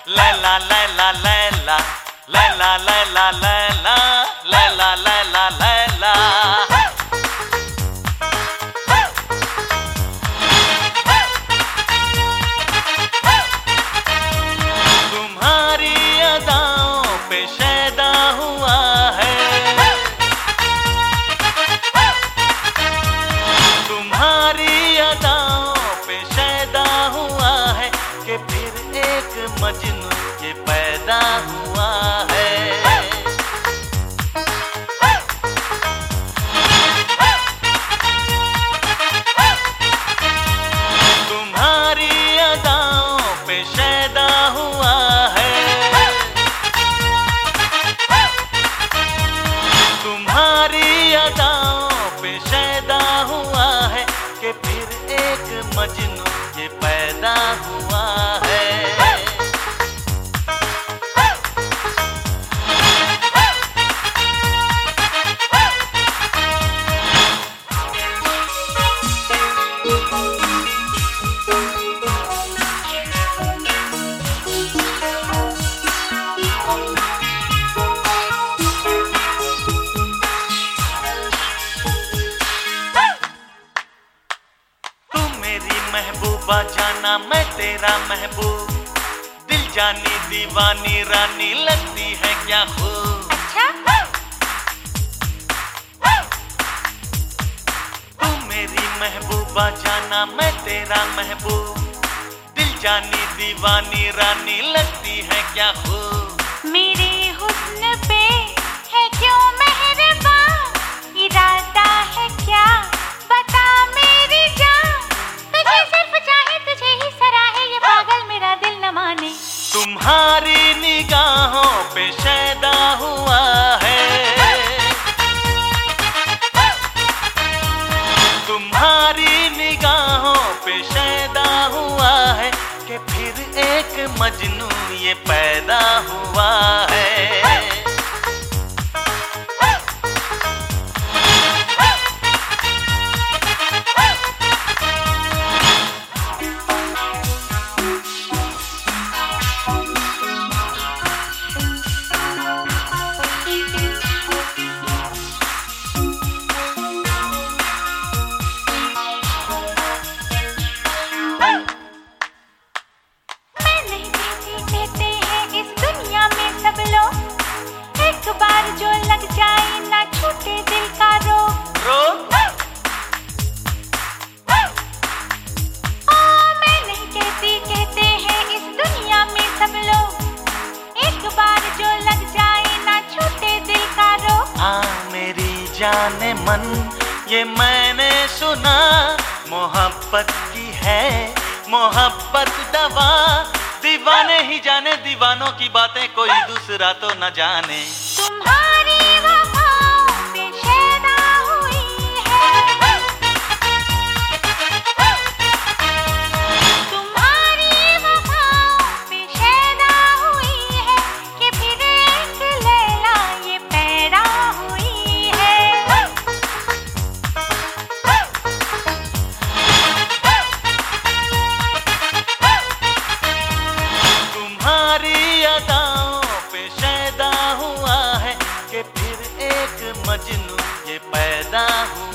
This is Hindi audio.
लैला लैला लैला लैला लैला लैला लैला लैला लैला। तुम्हारी अदाओं पे शैदा हुआ है, तुम्हारी अदाओं पे शैदा हुआ है कि फिर एक मजनू ये पैदा हुआ है। तुम्हारी अदाओं पे शैदा हुआ है, तुम्हारी अदाओं पे शैदा हुआ है कि फिर एक मजनू ये पैदा हुआ है। महबूबा जाना मैं तेरा महबूब, दिल जानी दीवानी रानी लगती है क्या खूब। अच्छा? तू मेरी महबूबा जाना मैं तेरा महबूब, दिल जानी दीवानी रानी लगती है क्या खूब। मेरे हुस्न पे है क्यों मेहरबान, इरादा है क्या बता मेरी जान, तुझे सिर्फ चाहे तुझे ही सराहे ये पागल मेरा दिल न माने। तुम्हारी निगाहों पे शैदा हुआ है, तुम्हारी निगाहों पे शैदा हुआ है कि फिर एक मजनू ये पैदा हुआ है। एक बार जो लग जाए ना छूटे दिल का रोग। मैं नहीं कहती, कहते हैं इस दुनिया में सब लोग, एक बार जो लग जाए ना छूटे दिल का रोग। मेरी जाने मन ये मैंने सुना, मोहब्बत की है मोहब्बत दवा, दीवाने ही जाने दीवानों की बातें, कोई दूसरा तो न जाने। तुम्हारी वफाओं पे शैदा हुई है, तुम्हारी वफाओं पे शैदा हुई है कि फिर एक लैला ये पैदा हुई है। तुम्हारी अदाओं पे शैदा हुआ है कि फिर एक मजनू ये पैदा हुआ।